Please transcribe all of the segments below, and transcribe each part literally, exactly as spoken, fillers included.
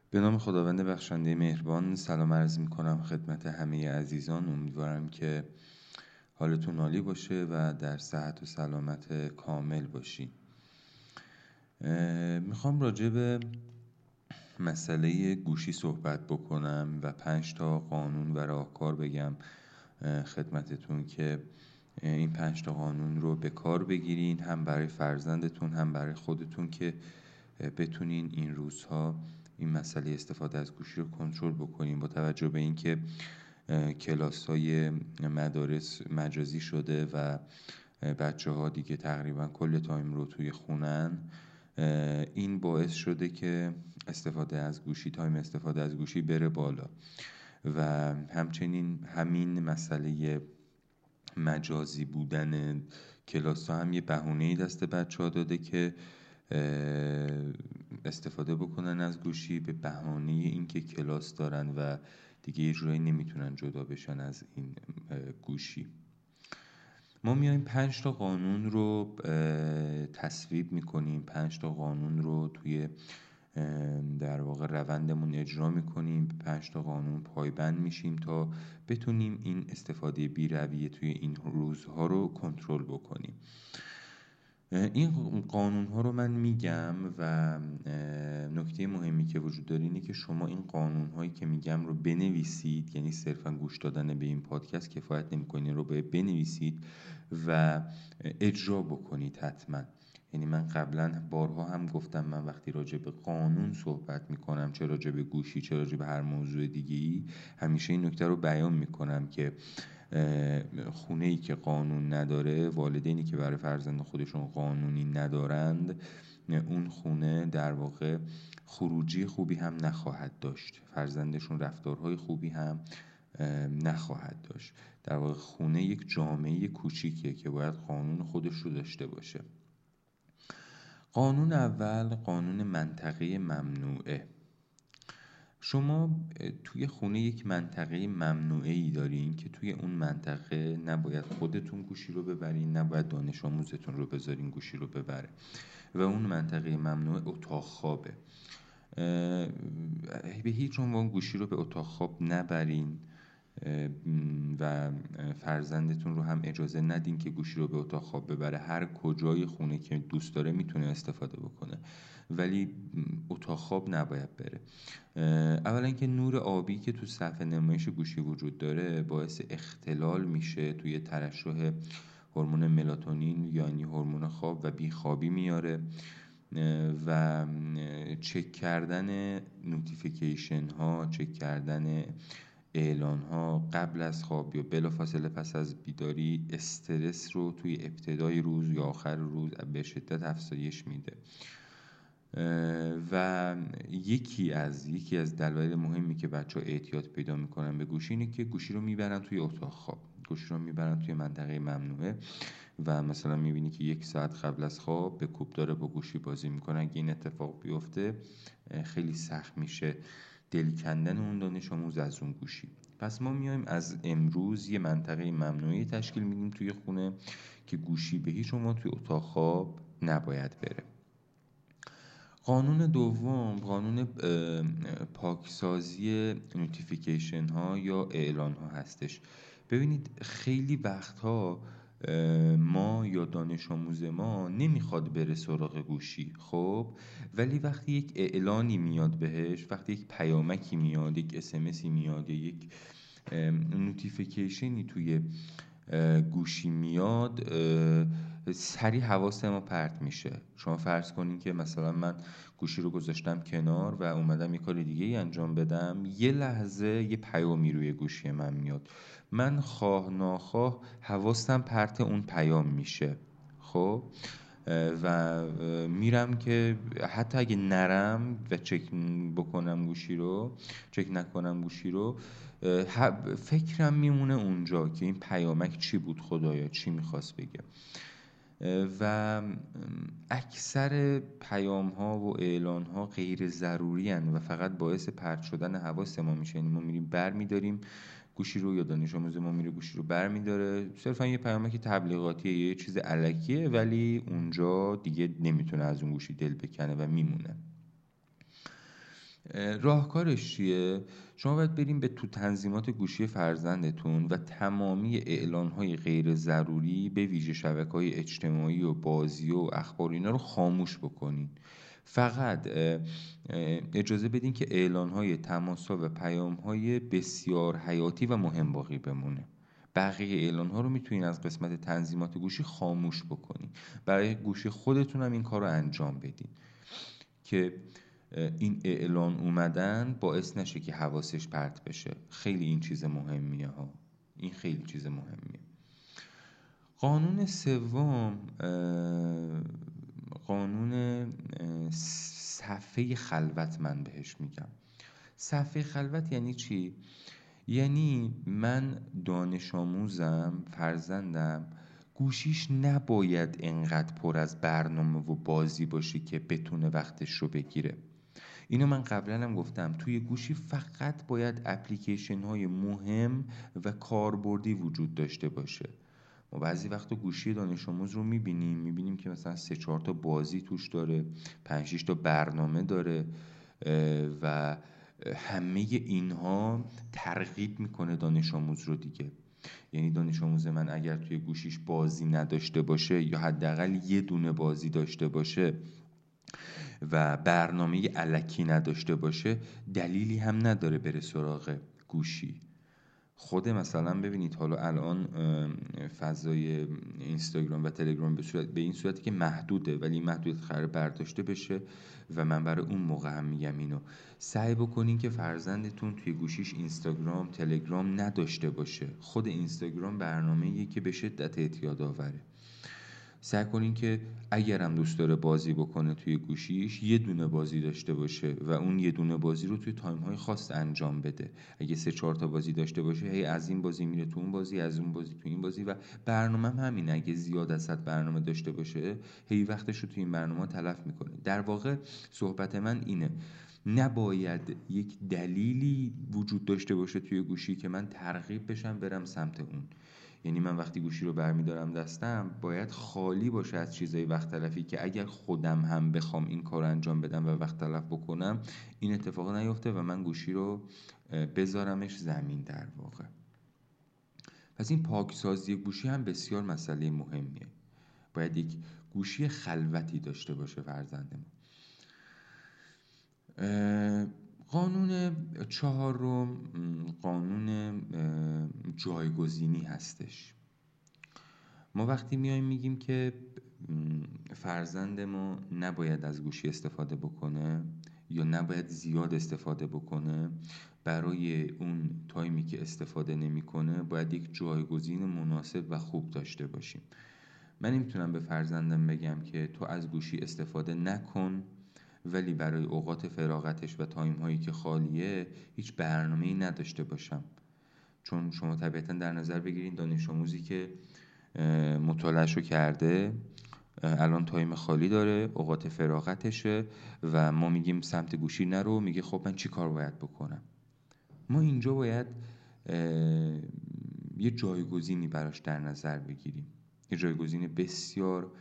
به نام خداوند بخشنده مهربان سلام عرض می کنم خدمت همه عزیزان. امیدوارم که حالتون عالی باشه و در صحت و سلامت کامل باشین. میخوام راجع به مسئله گوشی صحبت بکنم و پنج تا قانون و راهکار بگم خدمتتون که این پنج تا قانون رو به کار بگیرین، هم برای فرزندتون هم برای خودتون، که بتونین این روزها این مسئله استفاده از گوشی رو کنترل بکنین. با توجه به اینکه کلاس‌های مدارس مجازی شده و بچه‌ها دیگه تقریبا کل تایم رو توی خونن، این باعث شده که استفاده از گوشی تایم استفاده از گوشی بره بالا و همچنین همین مسئله مجازی بودن کلاس ها هم یه بهونه‌ای دست بچه ها داده که استفاده بکنن از گوشی به بهانه اینکه کلاس دارن و دیگه یه جورایی نمیتونن جدا بشن از این گوشی. ما میایم پنج تا قانون رو تصویب میکنیم، پنج تا قانون رو توی در واقع روندمون اجرا میکنیم، به پنج تا قانون پایبند میشیم تا بتونیم این استفاده بی رویه توی این روزها رو کنترل بکنیم. این قانون ها رو من میگم و نکته مهمی که وجود داره اینه که شما این قانون هایی که میگم رو بنویسید، یعنی صرفا گوش دادن به این پادکست کفایت نمیکنه، رو باید بنویسید و اجرا بکنید حتما. یعنی من قبلا بارها هم گفتم، من وقتی راجع به قانون صحبت میکنم، چه راجع به گوشی چه راجع به هر موضوع دیگه‌ای، همیشه این نکته رو بیان میکنم که خونه‌ای که قانون نداره، والدینی که برای فرزند خودشون قانونی ندارند، اون خونه در واقع خروجی خوبی هم نخواهد داشت، فرزندشون رفتارهای خوبی هم نخواهد داشت. در واقع خونه یک جامعه کوچیکیه که باید قانون خودش رو داشته باشه. قانون اول، قانون منطقه ممنوعه. شما توی خونه یک منطقه ممنوعه‌ای دارین که توی اون منطقه نباید خودتون گوشی رو ببرین، نباید دانش آموزتون رو بذارین گوشی رو ببره و اون منطقه ممنوعه اتاق خوابه. به هیچ عنوان گوشی رو به اتاق خواب نبرین و فرزندتون رو هم اجازه ندین که گوشی رو به اتاق خواب ببره. هر کجای خونه که دوست داره میتونه استفاده بکنه، ولی اتاق خواب نباید بره. اولا که نور آبی که تو صفحه نمایش گوشی وجود داره باعث اختلال میشه توی ترشح هورمون ملاتونین، یعنی هورمون خواب، و بیخوابی میاره و چک کردن نوتیفیکیشن ها، چک کردن اعلان ها قبل از خواب یا بلافاصله پس از بیداری استرس رو توی ابتدای روز یا آخر روز به شدت افزایش میده. و یکی از یکی از دلایل مهمی که بچه‌ها اعتیاد پیدا میکنن به گوشی اینه که گوشی رو میبرن توی اتاق خواب، گوشی رو میبرن توی منطقه ممنوعه و مثلا میبینی که یک ساعت قبل از خواب به کوب داره با گوشی بازی میکنن. اگه این اتفاق بیفته خیلی سخت میشه دل کندن اون دانش آموز از اون گوشی. پس ما میایم از امروز یه منطقه ممنوعه تشکیل میدیم توی خونه که گوشی به هیچ عنوان توی اتاق خواب نباید بره. قانون دوم، قانون پاکسازی نوتیفیکیشن ها یا اعلان ها هستش. ببینید خیلی وقتها ما یا دانش آموز ما نمیخواد بره سراغ گوشی، خب ولی وقتی یک اعلانی میاد بهش، وقتی یک پیامکی میاد، یک اسمسی میاد یا یک نوتیفیکیشنی توی گوشی میاد، سریع حواس ما پرت میشه. شما فرض کنین که مثلا من گوشی رو گذاشتم کنار و اومدم یه کار دیگه ای انجام بدم، یه لحظه یه پیامی روی گوشی من میاد، من خواه ناخواه حواسم پرت اون پیام میشه. خب و میرم که حتی اگه نرم و چک بکنم گوشی رو، چک نکنم گوشی رو، فکرم میمونه اونجا که این پیامک چی بود، خدایا چی میخواست بگه. و اکثر پیام ها و اعلان ها غیر ضروری هن و فقط باعث پرت شدن حواس ما میشه. یعنی ما میریم بر میداریم گوشی رو، یا دانش آموز ما میره گوشی رو بر میداره، صرفا یه پیامک تبلیغاتیه، یه چیز الکیه، ولی اونجا دیگه نمیتونه از اون گوشی دل بکنه و میمونه. راهکارش چیه؟ شما باید بریم به تو تنظیمات گوشی فرزندتون و تمامی اعلان‌های غیر ضروری به ویژه شبکه‌های اجتماعی و بازی و اخبار اینا رو خاموش بکنین. فقط اجازه بدین که اعلان‌های تماس‌ها و پیام‌های بسیار حیاتی و مهم باقی بمونه. بقیه اعلان‌ها رو میتونین از قسمت تنظیمات گوشی خاموش بکنین. برای گوشی خودتون هم این کار رو انجام بدین که این اعلان اومدن باعث نشه که حواسش پرت بشه. خیلی این چیز مهمیه ها، این خیلی چیز مهمیه. قانون سوم قانون صفحه خلوت من بهش میگم. صفحه خلوت یعنی چی؟ یعنی من دانش آموزم، فرزندم، گوشیش نباید انقدر پر از برنامه و بازی باشه که بتونه وقتش رو بگیره. اینو من قبلا هم گفتم، توی گوشی فقط باید اپلیکیشن های مهم و کاربردی وجود داشته باشه. ما بعضی وقتا گوشی دانش آموز رو میبینیم میبینیم که مثلا سه چهار تا بازی توش داره، پنج شش تا برنامه داره و همه اینها ترغیب میکنه دانش آموز رو دیگه. یعنی دانش آموز من اگر توی گوشیش بازی نداشته باشه یا حداقل یه دونه بازی داشته باشه و برنامه الکی نداشته باشه، دلیلی هم نداره بره سراغ گوشی. خود مثلا ببینید حالا الان فضای اینستاگرام و تلگرام به صورت به این صورتی که محدوده، ولی این محدودیت قرار برداشته بشه و من برای اون موقع هم میگم اینو سعی بکنین که فرزندتون توی گوشیش اینستاگرام، تلگرام نداشته باشه. خود اینستاگرام برنامه‌ایه که به شدت اعتیاد آوره. سعی کنین که اگرم دوست داره بازی بکنه توی گوشیش یه دونه بازی داشته باشه و اون یه دونه بازی رو توی تایم‌های خاص انجام بده. اگه سه چهار تا بازی داشته باشه، هی از این بازی میره تو اون بازی، از اون بازی تو این بازی، و برنامه هم همینه. اگه زیاد از حد برنامه داشته باشه، هی وقتش رو توی این برنامه تلف میکنه. در واقع صحبت من اینه، نباید یک دلیلی وجود داشته باشه توی گوشی که من ترغیب بشم برم سمت اون. یعنی من وقتی گوشی رو برمیدارم دستم باید خالی باشه از چیزای وقت تلفی که اگر خودم هم بخوام این کار انجام بدم و وقت تلف بکنم این اتفاق نیفته و من گوشی رو بذارمش زمین. در واقع پس این پاکسازی گوشی هم بسیار مسئله مهمیه. باید یک گوشی خلوتی داشته باشه فرزند ما. قانون چهارم قانون جایگزینی هستش. ما وقتی میایم میگیم که فرزند ما نباید از گوشی استفاده بکنه یا نباید زیاد استفاده بکنه، برای اون تایمی که استفاده نمیکنه باید یک جایگزین مناسب و خوب داشته باشیم. من نمیتونم به فرزندم بگم که تو از گوشی استفاده نکن ولی برای اوقات فراغتش و تایم هایی که خالیه هیچ برنامه‌ای نداشته باشم. چون شما طبیعتا در نظر بگیرید دانش آموزی که مطالعه‌اش رو کرده، الان تایم خالی داره، اوقات فراغتشه و ما میگیم سمت گوشی نرو، میگه خب من چی کار باید بکنم؟ ما اینجا باید یه جایگزینی براش در نظر بگیریم، یه جایگزین بسیار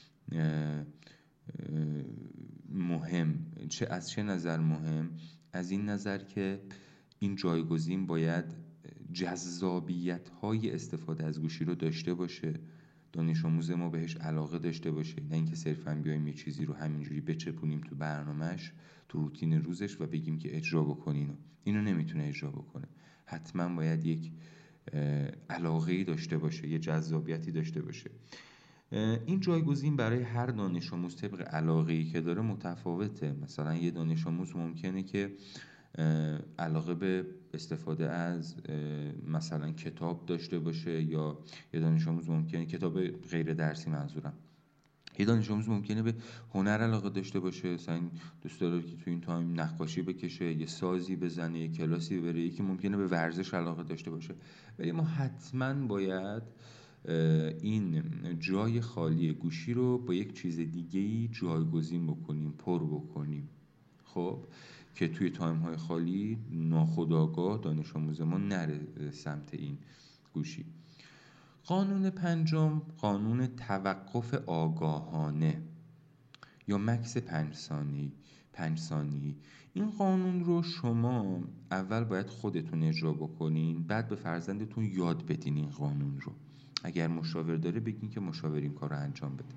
مهم. چه از چه نظر مهم؟ از این نظر که این جایگزین باید جذابیت های استفاده از گوشی رو داشته باشه، دانش آموز ما بهش علاقه داشته باشه، نه اینکه صرفاً بیایم یه چیزی رو همینجوری بچپونیم تو برنامهش، تو روتین روزش و بگیم که اجرا بکنین. اینو نمیتونه اجرا بکنه. حتما باید یک علاقه‌ای داشته باشه، یه جذابیتی داشته باشه. این جایگزین برای هر دانش آموز طبق علاقه‌ای که داره متفاوته. مثلا یه دانش آموز ممکنه که علاقه به استفاده از مثلا کتاب داشته باشه، یا یه دانش آموز ممکنه کتاب غیر درسی منظورم یه دانش آموز ممکنه به هنر علاقه داشته باشه، مثلا دوست داره که تو این تایم نقاشی بکشه، یه سازی بزنه، یه کلاسی بره. یکی ممکنه به ورزش علاقه داشته باشه. ولی ما حتما باید این جای خالی گوشی رو با یک چیز دیگه‌ای جایگزین بکنیم، پر بکنیم، خب که توی تایم های خالی ناخودآگاه دانش آموز ما نره سمت این گوشی. قانون پنجم قانون توقف آگاهانه یا مکث پنج ثانیه‌ای. پنج ثانیه‌ای. این قانون رو شما اول باید خودتون اجرا بکنین، بعد به فرزندتون یاد بدین این قانون رو. اگر مشاور داره بگین که مشاور این کار رو انجام بده.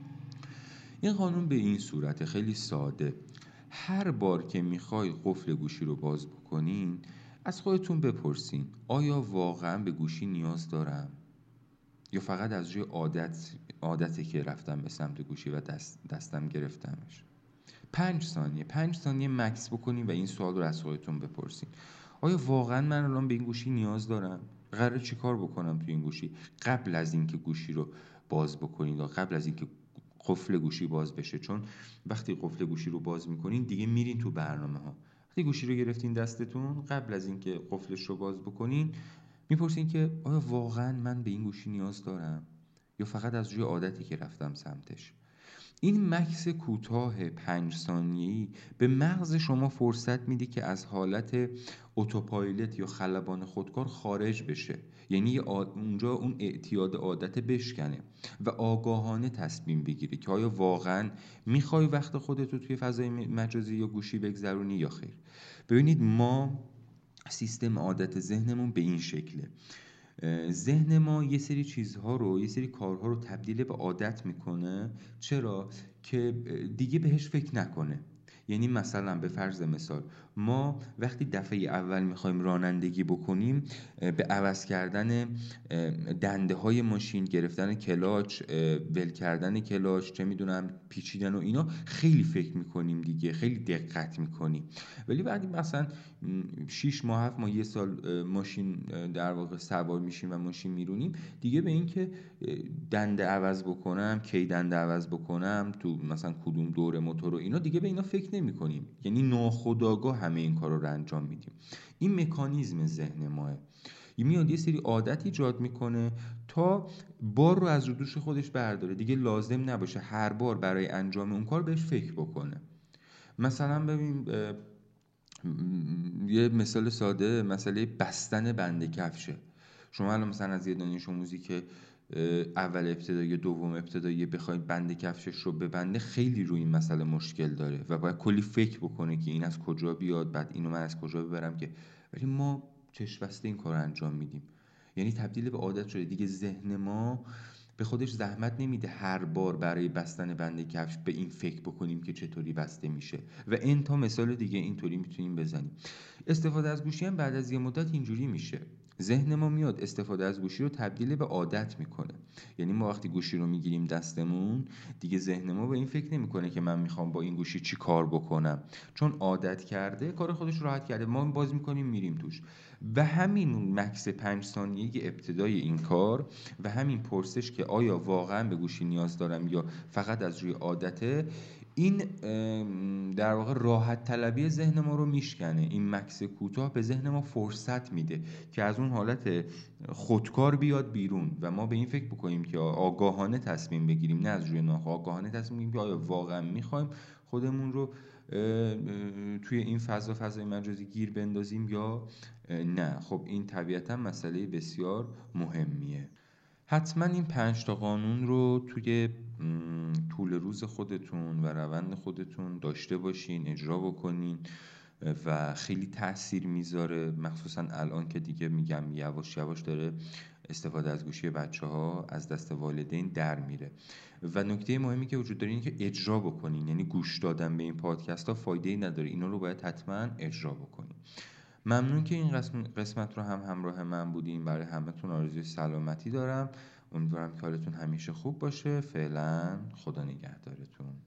این قانون به این صورت خیلی ساده: هر بار که میخوای قفل گوشی رو باز بکنین، از خودتون بپرسین آیا واقعا به گوشی نیاز دارم یا فقط از روی عادت عادته که رفتم به سمت گوشی و دست دستم گرفتمش. پنج ثانیه پنج ثانیه مکس بکنین و این سوال رو از خودتون بپرسین: آیا واقعا من الان به این گوشی نیاز دارم؟ قراره چی کار بکنم تو این گوشی؟ قبل از اینکه گوشی رو باز بکنید یا قبل از اینکه قفل گوشی باز بشه، چون وقتی قفل گوشی رو باز میکنین دیگه میرین تو برنامه ها. وقتی گوشی رو گرفتین دستتون، قبل از اینکه قفلش رو باز بکنین میپرسین که آیا واقعا من به این گوشی نیاز دارم یا فقط از روی عادتی که رفتم سمتش. این مکث کوتاه پنج ثانیه‌ای به مغز شما فرصت میده که از حالت اتوپایلوت یا خلبان خودکار خارج بشه، یعنی اونجا اون اعتیاد عادت بشکنه و آگاهانه تصمیم بگیره که آیا واقعا میخوای وقت خودت رو توی فضای مجازی یا گوشی بگذرونی یا خیر. ببینید، ما سیستم عادت ذهنمون به این شکله. ذهن ما یه سری چیزها رو، یه سری کارها رو تبدیل به عادت میکنه. چرا؟ که دیگه بهش فکر نکنه. یعنی مثلا به فرض مثال، ما وقتی دفعه اول میخوایم رانندگی بکنیم، به عوض کردن دنده های ماشین، گرفتن کلاچ، ول کردن کلاچ، چه میدونم پیچیدن و اینا، خیلی فکر میکنیم دیگه، خیلی دقت میکنیم. ولی بعدی مثلا شش ماه هفت ماه یه سال ماشین در واقع سوار میشیم و ماشین میرونیم، دیگه به این که دنده عوض بکنم، کی دنده عوض بکنم، تو مثلا کدوم دور موتور و اینا، دیگه به اینا فکر نمی کنیم. یعنی ناخودآگاه همه این کارا رو انجام میدیم. این مکانیزم ذهن ماه. میاد یه سری عادت ایجاد میکنه تا بار رو از رو دوش خودش برداره، دیگه لازم نباشه هر بار برای انجام اون کار بهش فکر بکنه. مثلا ببین، یه مثال ساده، مسئله بستن بند کفشه. شما الان مثلا از یه دانش آموزی که اول ابتدایی دوم ابتدایی بخواید بند کفشش رو ببنده، خیلی روی این مسئله مشکل داره و باید کلی فکر بکنه که این از کجا بیاد، بعد اینو من از کجا ببرم. که ولی ما چشم این کار رو انجام میدیم، یعنی تبدیل به عادت شده دیگه. ذهن ما به خودش زحمت نمیده هر بار برای بستن بند کفش به این فکر بکنیم که چطوری بسته میشه. و این تا مثال دیگه اینطوری میتونیم بزنیم. استفاده از گوشی هم بعد از یه مدت اینجوری میشه. ذهن ما میاد استفاده از گوشی رو تبدیل به عادت میکنه. یعنی ما وقتی گوشی رو میگیریم دستمون، دیگه ذهن ما به این فکر نمیکنه که من میخوام با این گوشی چی کار بکنم، چون عادت کرده، کار خودش راحت کرده، ما باز میکنیم میریم توش. و همین مکث پنج ثانیه ابتدای این کار و همین پرسش که آیا واقعا به گوشی نیاز دارم یا فقط از روی عادته، این در واقع راحت طلبی ذهن ما رو میشکنه. این مکث کوتاه به ذهن ما فرصت میده که از اون حالت خودکار بیاد بیرون و ما به این فکر بکنیم که آگاهانه تصمیم بگیریم، نه از روی ناخودآگاه. آگاهانه تصمیم بگیریم که آیا واقعا میخوایم خودمون رو توی این فضا فضای مجازی گیر بندازیم یا نه. خب این طبیعتا مسئله بسیار مهمیه. حتما این پنج تا قانون رو توی طول روز خودتون و روند خودتون داشته باشین، اجرا بکنین و خیلی تأثیر میذاره. مخصوصا الان که دیگه میگم یواش یواش داره استفاده از گوشی بچه ها از دست والدین در میره. و نکته مهمی که وجود داره اینه که اجرا بکنین. یعنی گوش دادن به این پادکست ها فایده‌ای نداره، اینا رو باید حتما اجرا بکنین. ممنون که این قسمت رو هم همراه من بودین. برای همتون آرزوی سلامتی دارم. امیدوارم که حالتون همیشه خوب باشه. فعلا خدا نگهدارتون.